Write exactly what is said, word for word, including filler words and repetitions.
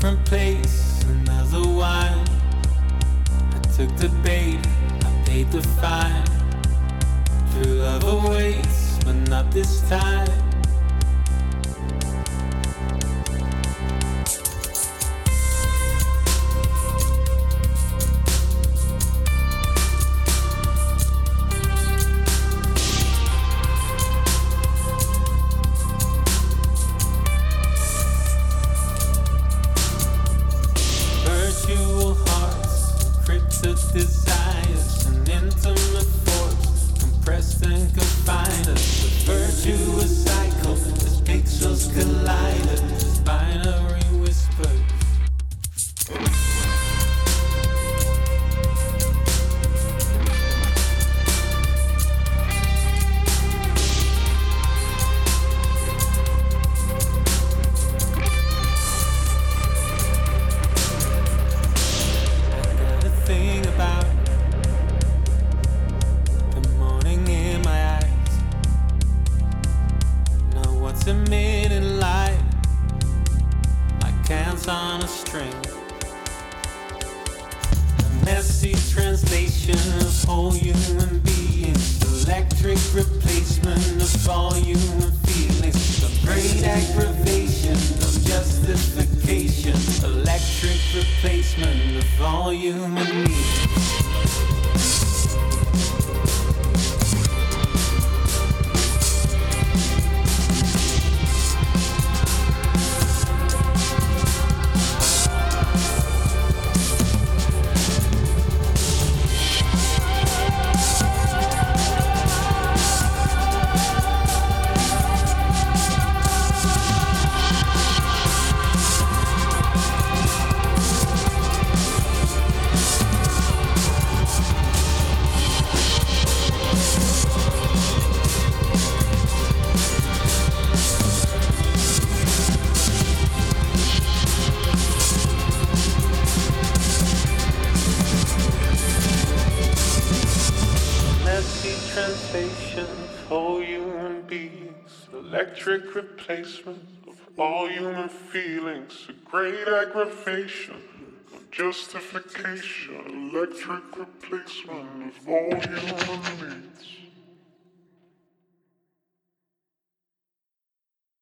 different place, another wine. I took the bait, I paid the fine. True love awaits, but not this time. Desires, an intimate force, compressed and confined us. The virtuous cycle, as pixels collide us, binary whispers. On a string, a messy translation of whole human beings, electric replacement of all human feelings, a great aggravation of justification, electric replacement of all human needs. Whole human beings, electric replacement of all human feelings, a great aggravation of justification, electric replacement of all human needs.